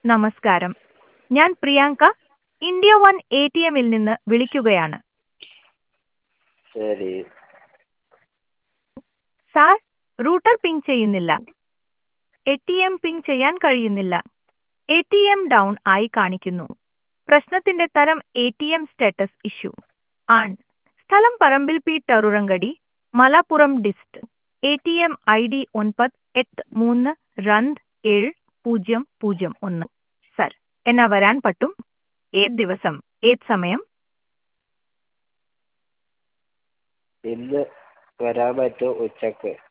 നമസ്കാരം. ഞാൻ Priyanka, India one ATMൽ നിന്ന് വിളിക്കുകയാണ്. ശരി. സാർ, റൂട്ടർ പിങ് ചെയ്യുന്നില്ല. ATM പിങ് ചെയ്യാൻ കഴിയുന്നില്ല. ATM ഡൗൺ ആയി കാണിക്കുന്നു. പ്രശ്നത്തിന്റെ തരം ATM സ്റ്റാറ്റസ് ഇഷ്യൂ ആണ്. സ്ഥലം പറമ്പിൽ ടറുറങ്കടി, Malappuram dist. ATM ID 98327001. Sir, എന്നാ വരാൻ പറ്റും? ഏത് ദിവസം, ഏത് സമയം? ഇന്ന് വരാൻ പറ്റുമോ ഉച്ചക്ക്?